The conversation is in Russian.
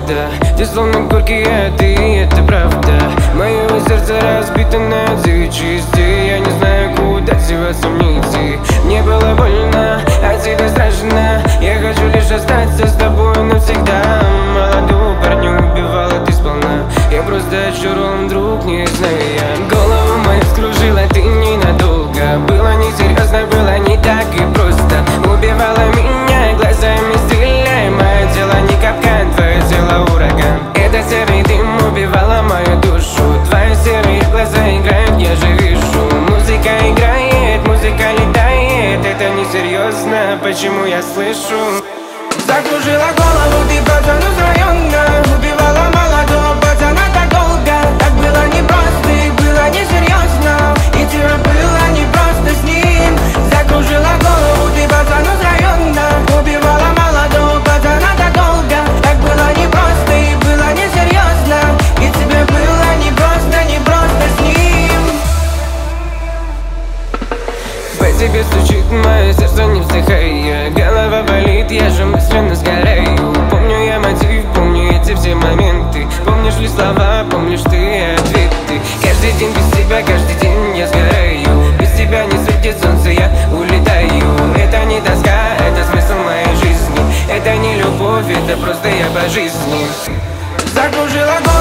правда. Ты словно горький, а ты, это правда. Мое сердце разбито на 9 частей. Я не знаю, куда деваться мне идти. Мне было больно, а тебе страшно. Я хочу лишь остаться с тобой навсегда. Молодого парня убивала ты сполна. Я просто очарован, друг, не знаю я. Голову мою скружила ты ненадолго. Было несерьезно, было не так и просто. Убивала меня глазами, стреляй. Мое тело не капкан, твое тело ураган. Это серый дым убивала мою душу. Твои серые глаза играют, я же вижу. Музыка играет, музыка летает. Это несерьезно, почему я слышу? Закружила голову, ты пацан из района. Убивала молодого пацана так долго. Так было непросто и было несерьезно. И тебе было непросто с ним. Закружила голову, ты пацан из района. Убивала молодого пацана так долго. Так было непросто и было несерьезно. И тебе было непросто с ним. По тебе стучит мое сердце, не вздыхая. Голова болит, я же мысленно сгораю. Помню я мотив, помню эти все моменты. Помнишь ли слова, помнишь ты ответы. Каждый день без тебя, каждый день я сгораю. Без тебя не светит солнце, я улетаю. Это не тоска, это смысл моей жизни. Это не любовь, это просто я по жизни. Закружила голову.